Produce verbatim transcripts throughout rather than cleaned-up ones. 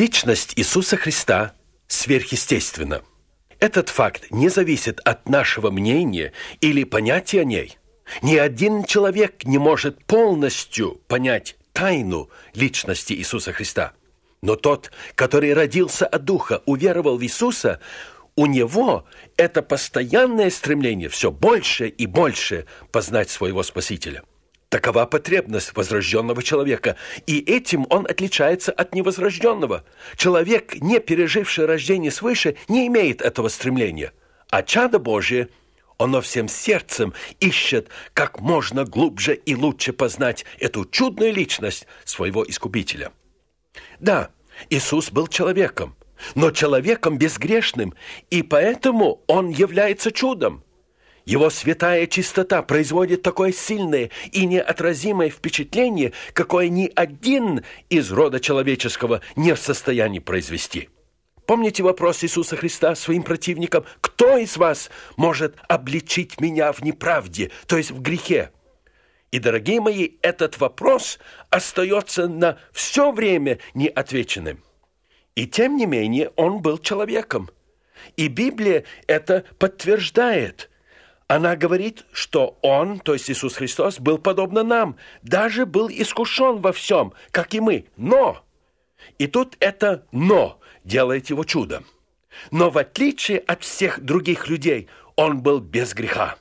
Личность Иисуса Христа сверхъестественна. Этот факт не зависит от нашего мнения или понятия о ней. Ни один человек не может полностью понять тайну личности Иисуса Христа. Но тот, который родился от Духа, уверовал в Иисуса, у него это постоянное стремление все больше и больше познать своего Спасителя. Такова потребность возрожденного человека, и этим он отличается от невозрожденного. Человек, не переживший рождение свыше, не имеет этого стремления. А чадо Божие, оно всем сердцем ищет как можно глубже и лучше познать эту чудную личность своего Искупителя. Да, Иисус был человеком, но человеком безгрешным, и поэтому Он является чудом. Его святая чистота производит такое сильное и неотразимое впечатление, какое ни один из рода человеческого не в состоянии произвести. Помните вопрос Иисуса Христа своим противникам: «Кто из вас может обличить меня в неправде, то есть в грехе?» И, дорогие мои, этот вопрос остается на все время неотвеченным. И тем не менее он был человеком. И Библия это подтверждает. Она говорит, что Он, то есть Иисус Христос, был подобно нам, даже был искушен во всем, как и мы. Но, и тут это «но» делает Его чудом. Но в отличие от всех других людей, Он был без греха.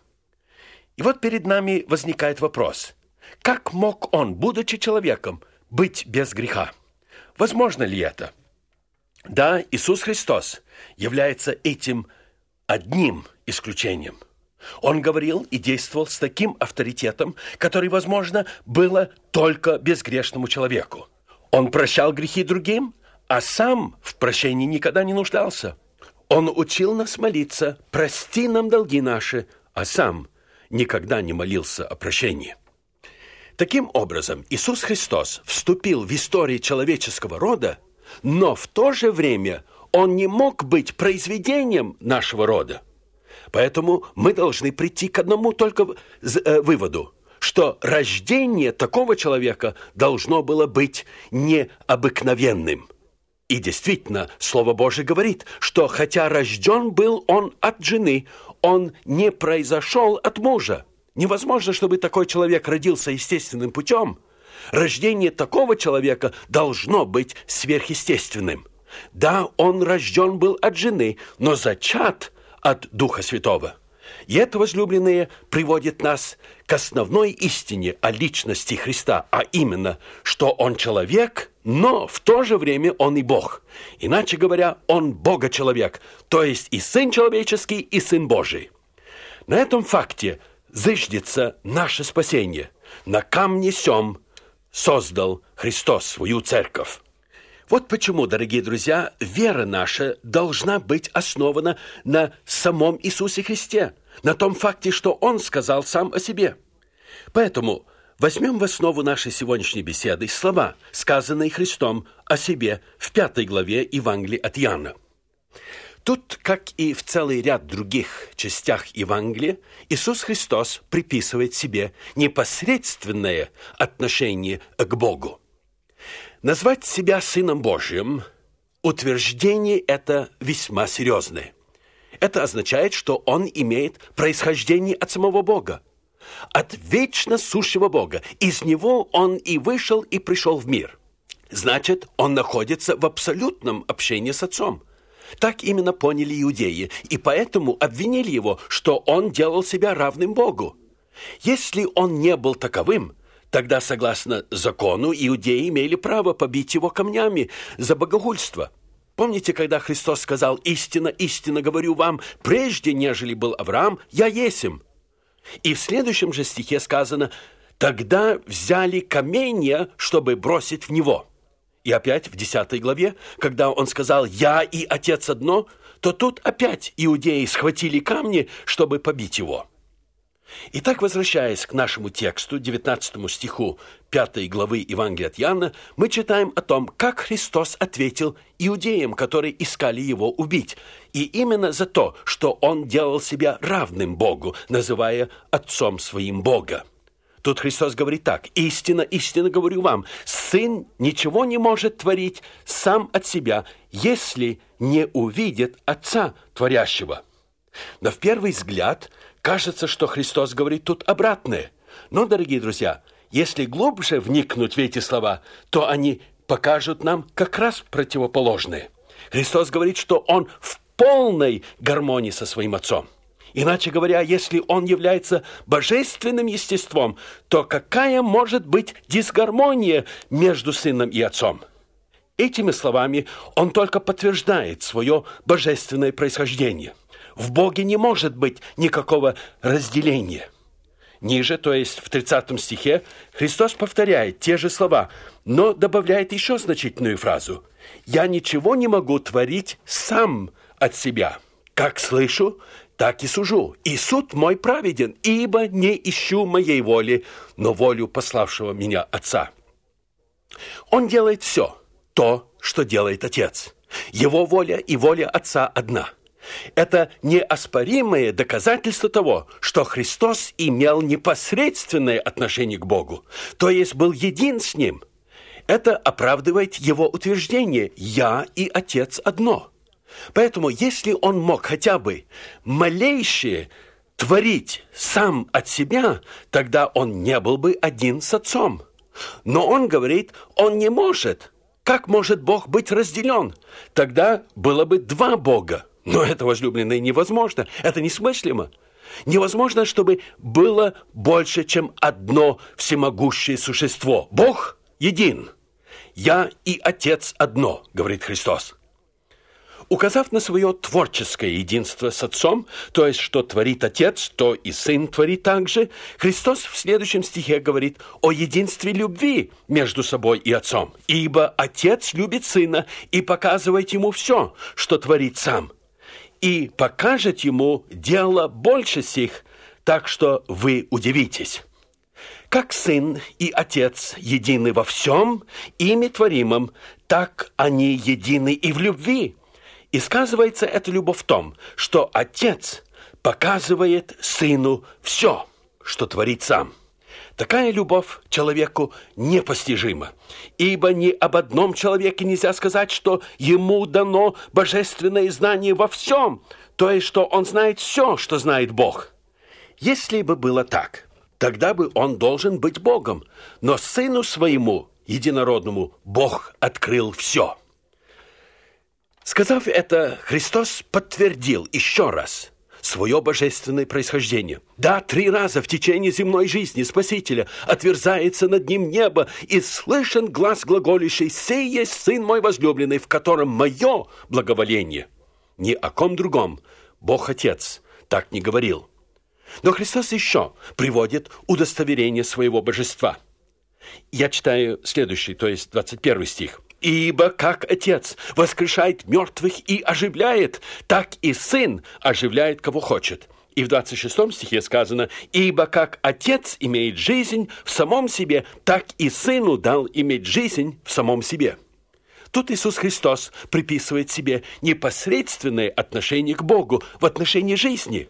И вот перед нами возникает вопрос: как мог Он, будучи человеком, быть без греха? Возможно ли это? Да, Иисус Христос является этим одним исключением. Он говорил и действовал с таким авторитетом, который, возможно, было только безгрешному человеку. Он прощал грехи другим, а сам в прощении никогда не нуждался. Он учил нас молиться: «Прости нам долги наши», а сам никогда не молился о прощении. Таким образом, Иисус Христос вступил в историю человеческого рода, но в то же время Он не мог быть произведением нашего рода. Поэтому мы должны прийти к одному только выводу, что рождение такого человека должно было быть необыкновенным. И действительно, Слово Божие говорит, что хотя рожден был он от жены, он не произошел от мужа. Невозможно, чтобы такой человек родился естественным путем. Рождение такого человека должно быть сверхъестественным. Да, он рожден был от жены, но зачат от Духа Святого. И это, возлюбленные, приводит нас к основной истине о личности Христа, а именно, что Он человек, но в то же время Он и Бог. Иначе говоря, Он Бога-человек, то есть и Сын человеческий, и Сын Божий. На этом факте зыждется наше спасение. На камне сем создал Христос свою церковь. Вот почему, дорогие друзья, вера наша должна быть основана на самом Иисусе Христе, на том факте, что Он сказал сам о себе. Поэтому возьмем в основу нашей сегодняшней беседы слова, сказанные Христом о себе в пятой главе Евангелия от Иоанна. Тут, как и в целый ряд других частях Евангелия, Иисус Христос приписывает себе непосредственное отношение к Богу. Назвать себя Сыном Божьим – утверждение это весьма серьезное. Это означает, что Он имеет происхождение от самого Бога, от вечно сущего Бога. Из Него Он и вышел, и пришел в мир. Значит, Он находится в абсолютном общении с Отцом. Так именно поняли иудеи, и поэтому обвинили Его, что Он делал себя равным Богу. Если Он не был таковым, тогда, согласно закону, иудеи имели право побить Его камнями за богохульство. Помните, когда Христос сказал: «Истинно, истинно говорю вам, прежде, нежели был Авраам, я есмь». И в следующем же стихе сказано: «Тогда взяли каменья, чтобы бросить в Него». И опять в десятой главе, когда Он сказал: «Я и Отец одно», то тут опять иудеи схватили камни, чтобы побить Его. Итак, возвращаясь к нашему тексту, девятнадцатому стиху пятой главы Евангелия от Иоанна, мы читаем о том, как Христос ответил иудеям, которые искали Его убить. И именно за то, что Он делал себя равным Богу, называя Отцом Своим Бога. Тут Христос говорит так: «Истинно, истинно говорю вам, Сын ничего не может творить сам от себя, если не увидит Отца Творящего». Но в первый взгляд кажется, что Христос говорит тут обратное. Но, дорогие друзья, если глубже вникнуть в эти слова, то они покажут нам как раз противоположное. Христос говорит, что Он в полной гармонии со Своим Отцом. Иначе говоря, если Он является божественным естеством, то какая может быть дисгармония между Сыном и Отцом? Этими словами Он только подтверждает свое божественное происхождение. В Боге не может быть никакого разделения. Ниже, то есть в тридцатом стихе, Христос повторяет те же слова, но добавляет еще значительную фразу: «Я ничего не могу творить сам от себя. Как слышу, так и сужу. И суд мой праведен, ибо не ищу моей воли, но волю пославшего меня Отца». Он делает все то, что делает Отец. Его воля и воля Отца одна. Это неоспоримое доказательство того, что Христос имел непосредственное отношение к Богу, то есть был един с Ним. Это оправдывает Его утверждение: «Я и Отец одно». Поэтому, если Он мог хотя бы малейшее творить сам от себя, тогда Он не был бы один с Отцом. Но Он говорит, Он не может. Как может Бог быть разделен? Тогда было бы два Бога. Но это, возлюбленные, невозможно. Это несмыслимо. Невозможно, чтобы было больше, чем одно всемогущее существо. Бог един. «Я и Отец одно», говорит Христос. Указав на свое творческое единство с Отцом, то есть, что творит Отец, то и Сын творит также, Христос в следующем стихе говорит о единстве любви между собой и Отцом. «Ибо Отец любит Сына и показывает Ему все, что творит Сам, и покажет Ему дело больше сих, так что вы удивитесь». Как Сын и Отец едины во всем, ими творимом, так они едины и в любви. И сказывается эта любовь в том, что Отец показывает Сыну все, что творит Сам. Такая любовь человеку непостижима, ибо ни об одном человеке нельзя сказать, что ему дано божественное знание во всем, то есть, что он знает все, что знает Бог. Если бы было так, тогда бы он должен быть Богом, но Сыну Своему, единородному, Бог открыл все. Сказав это, Христос подтвердил еще раз свое божественное происхождение. Да, три раза в течение земной жизни Спасителя отверзается над ним небо, и слышен глас глаголющий: «Сей есть Сын мой возлюбленный, в котором мое благоволение». Ни о ком другом Бог Отец так не говорил. Но Христос еще приводит удостоверение своего божества. Я читаю следующий, то есть двадцать первый стих. «Ибо как Отец воскрешает мертвых и оживляет, так и Сын оживляет, кого хочет». И в двадцать шестом стихе сказано: «Ибо как Отец имеет жизнь в самом себе, так и Сыну дал иметь жизнь в самом себе». Тут Иисус Христос приписывает себе непосредственное отношение к Богу в отношении жизни.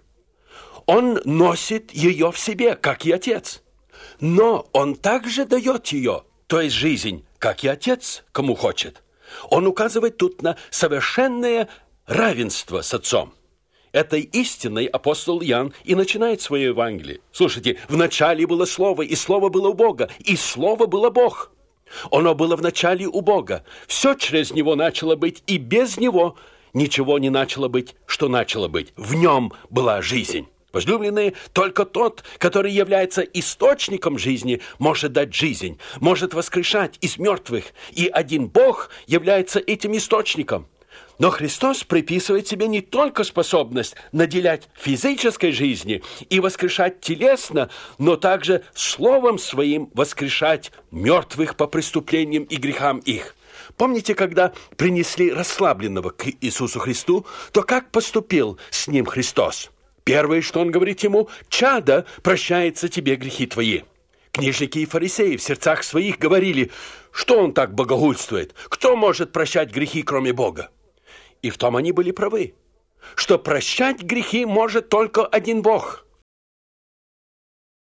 Он носит ее в себе, как и Отец. Но Он также дает ее, то есть жизнь, как и Отец, кому хочет. Он указывает тут на совершенное равенство с Отцом. Этой истиной апостол Иоанн и начинает свое Евангелие. Слушайте, в начале было Слово, и Слово было у Бога, и Слово было Бог. Оно было в начале у Бога. Все через Него начало быть, и без Него ничего не начало быть, что начало быть. В Нем была жизнь. Возлюбленные, только тот, который является источником жизни, может дать жизнь, может воскрешать из мертвых, и один Бог является этим источником. Но Христос приписывает себе не только способность наделять физической жизни и воскрешать телесно, но также Словом Своим воскрешать мертвых по преступлениям и грехам их. Помните, когда принесли расслабленного к Иисусу Христу, то как поступил с ним Христос? Первое, что Он говорит ему: «Чадо, прощаются тебе грехи твои». Книжники и фарисеи в сердцах своих говорили: что он так богохульствует? Кто может прощать грехи, кроме Бога? И в том они были правы, что прощать грехи может только один Бог.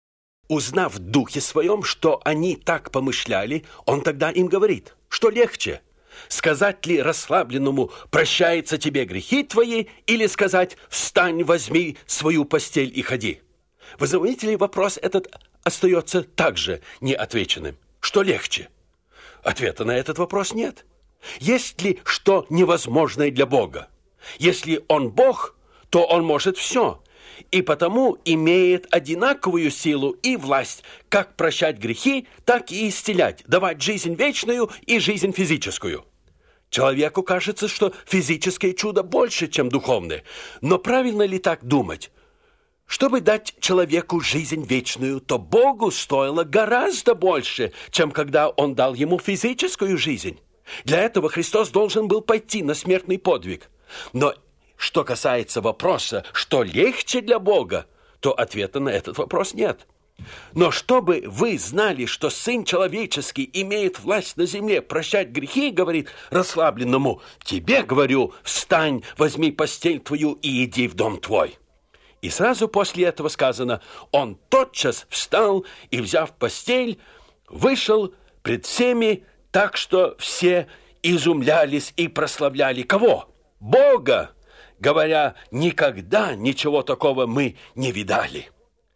Узнав в духе своем, что они так помышляли, он тогда им говорит, что легче, сказать ли расслабленному «прощаются тебе грехи твои» или сказать «встань, возьми свою постель и ходи». Вы заметили, вопрос этот остается также неотвеченным. Что легче? Ответа на этот вопрос нет. Есть ли что невозможное для Бога? Если Он Бог, то Он может все, и потому имеет одинаковую силу и власть как прощать грехи, так и исцелять, давать жизнь вечную и жизнь физическую. Человеку кажется, что физическое чудо больше, чем духовное. Но правильно ли так думать? Чтобы дать человеку жизнь вечную, то Богу стоило гораздо больше, чем когда Он дал ему физическую жизнь. Для этого Христос должен был пойти на смертный подвиг. Но что касается вопроса, что легче для Бога, то ответа на этот вопрос нет. Но чтобы вы знали, что Сын Человеческий имеет власть на земле прощать грехи, говорит расслабленному, тебе, говорю, встань, возьми постель твою и иди в дом твой. И сразу после этого сказано, он тотчас встал и, взяв постель, вышел пред всеми, так что все изумлялись и прославляли кого? Бога, говоря, никогда ничего такого мы не видали.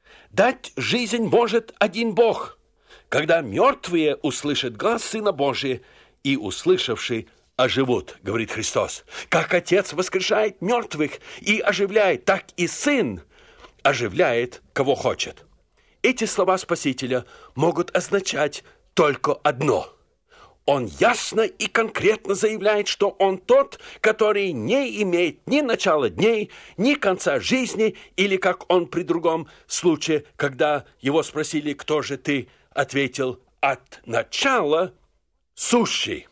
Дать жизнь может один Бог, когда мертвые услышат глас Сына Божия и, услышавший, оживут, говорит Христос. Как Отец воскрешает мертвых и оживляет, так и Сын оживляет, кого хочет. Эти слова Спасителя могут означать только одно. Он ясно и конкретно заявляет, что Он тот, который не имеет ни начала дней, ни конца жизни, или, как Он при другом случае, когда Его спросили, кто же ты, ответил, от начала сущий.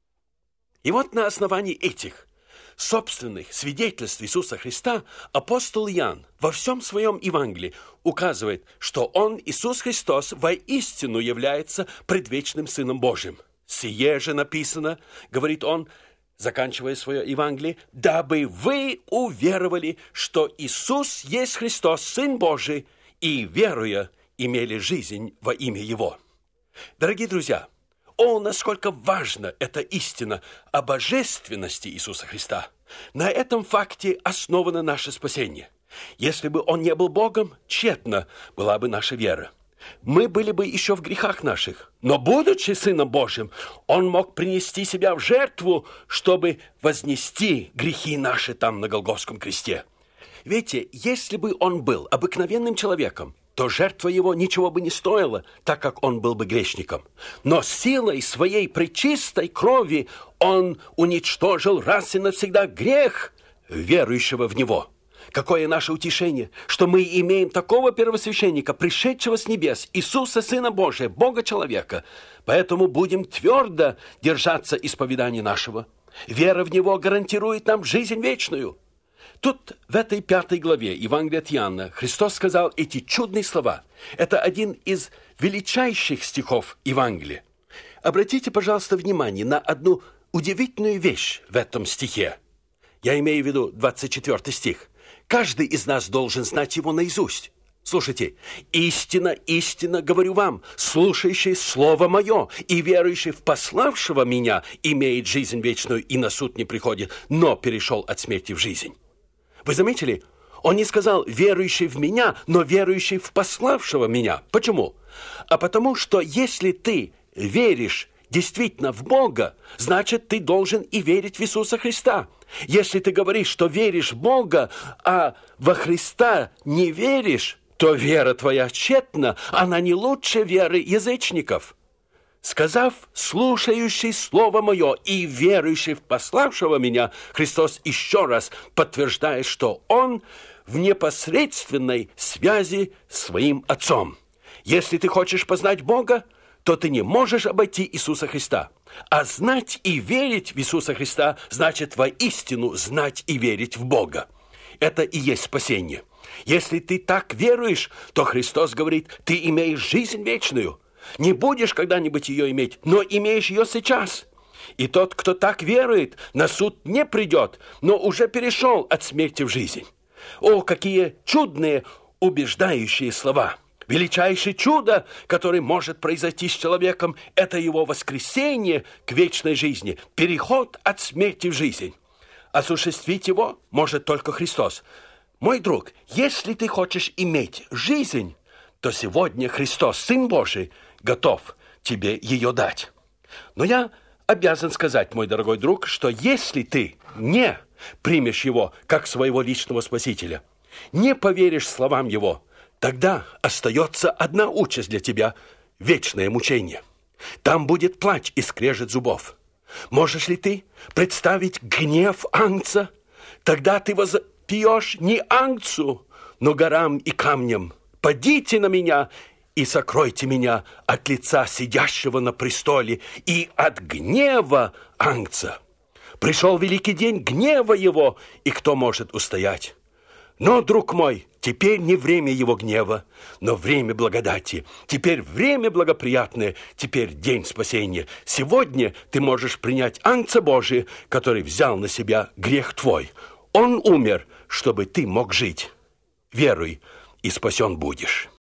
И вот на основании этих собственных свидетельств Иисуса Христа апостол Иоанн во всем своем Евангелии указывает, что Он, Иисус Христос, воистину является предвечным Сыном Божьим. «Сие же написано, — говорит Он, заканчивая свое Евангелие, — дабы вы уверовали, что Иисус есть Христос, Сын Божий, и, веруя, имели жизнь во имя Его». Дорогие друзья, о, насколько важна эта истина о божественности Иисуса Христа! На этом факте основано наше спасение. Если бы Он не был Богом, тщетна была бы наша вера. Мы были бы еще в грехах наших, но, будучи Сыном Божьим, Он мог принести себя в жертву, чтобы вознести грехи наши там на Голгофском кресте. Видите, если бы Он был обыкновенным человеком, то жертва Его ничего бы не стоила, так как Он был бы грешником. Но силой своей пречистой крови Он уничтожил раз и навсегда грех верующего в Него. Какое наше утешение, что мы имеем такого первосвященника, пришедшего с небес, Иисуса, Сына Божия, Бога-человека. Поэтому будем твердо держаться исповедания нашего. Вера в Него гарантирует нам жизнь вечную. Тут, в этой пятой главе Евангелия от Иоанна, Христос сказал эти чудные слова. Это один из величайших стихов Евангелия. Обратите, пожалуйста, внимание на одну удивительную вещь в этом стихе. Я имею в виду двадцать четвёртый стих. Каждый из нас должен знать его наизусть. Слушайте, истинно, истинно говорю вам, слушающий слово мое и верующий в пославшего меня имеет жизнь вечную и на суд не приходит, но перешел от смерти в жизнь. Вы заметили? Он не сказал верующий в меня, но верующий в пославшего меня. Почему? А потому что если ты веришь действительно в Бога, значит, ты должен и верить в Иисуса Христа. Если ты говоришь, что веришь в Бога, а во Христа не веришь, то вера твоя тщетна, она не лучше веры язычников. Сказав, слушающий слово мое и верующий в пославшего меня, Христос еще раз подтверждает, что Он в непосредственной связи с своим Отцом. Если ты хочешь познать Бога, то ты не можешь обойти Иисуса Христа. А знать и верить в Иисуса Христа значит воистину знать и верить в Бога. Это и есть спасение. Если ты так веруешь, то Христос говорит, ты имеешь жизнь вечную. Не будешь когда-нибудь ее иметь, но имеешь ее сейчас. И тот, кто так верует, на суд не придет, но уже перешел от смерти в жизнь. О, какие чудные, убеждающие слова! Величайшее чудо, которое может произойти с человеком, это его воскресение к вечной жизни, переход от смерти в жизнь. Осуществить его может только Христос. Мой друг, если ты хочешь иметь жизнь, то сегодня Христос, Сын Божий, готов тебе ее дать. Но я обязан сказать, мой дорогой друг, что если ты не примешь его как своего личного Спасителя, не поверишь словам его, тогда остается одна участь для тебя – вечное мучение. Там будет плач и скрежет зубов. Можешь ли ты представить гнев Агнца? Тогда ты возопьешь не Агнцу, но горам и камням: «Падите на меня и сокройте меня от лица сидящего на престоле и от гнева Агнца». Пришел великий день гнева его, и кто может устоять? Но, друг мой, теперь не время его гнева, но время благодати. Теперь время благоприятное, теперь день спасения. Сегодня ты можешь принять Агнца Божия, который взял на себя грех твой. Он умер, чтобы ты мог жить. Веруй, и спасен будешь.